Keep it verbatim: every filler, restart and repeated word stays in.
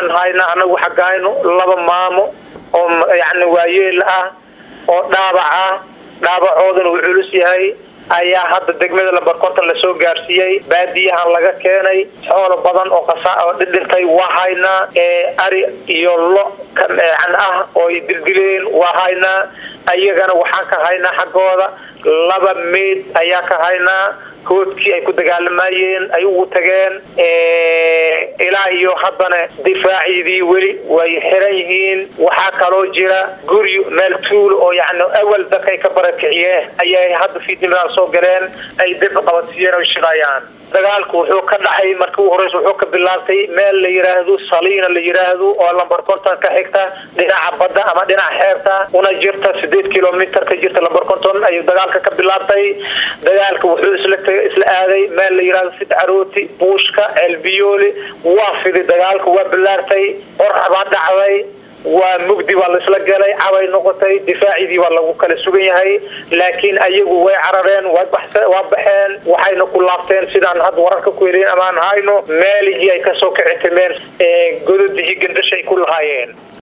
waxaan haynaa anagu xaqayno laba maamo oo yani waayeel ah oo dhaabac ah dhaabacoodan uu culus yahay ayaa hadda degmada lambar konton la soo gaarsiiyay baadiyaha laga keenay xoolo badan oo qasaa oo dhintay waa haynaa ee ari iyo lo kan ah oo dildileen waa haynaa ayagana waxaan ka haynaa xaqooda laba meed ayaa ka haynaa koodkii ay ku dagaalamayeen ay ugu tageen ee ilaa iyo haddana difaacidii weli way xiran yihiin waxa kaloo jira guri meel tuul oo yani awal dadkay ka barakiciyeen ayay hadda fiidnimada soo galeen ay dib qabatiyeen oo shaqayaan dagaalku wuxuu ka dhacay markii uu horeys wuxuu ka bilaabtay meel la yiraahdo Saliina la yiraahdo oo lambar konton ka xigta dhinaca badda ama dhinaca xeebta una jirta sideed kiiloomitir ka jirta lambar konton ayuu dagaalka ka bilaabtay dagaalku wuxuu isla isla aaday meel la yiraahdo Sidcarooti Buushka Elbiyooli waa fidi dagaalku waa bilaartay qorxaba dhacday waa mugdi waa la isla galay cabay noqotay difaacidii waa lagu kala sugan yahay laakiin ayagu way carareen way baxseen waa baxeen waxayna ku laabteen sidaan had wararka ku yeeleen amaan hayno meelihii ay ka soo kicitimeen ee godadii gandashay ku lahaayeen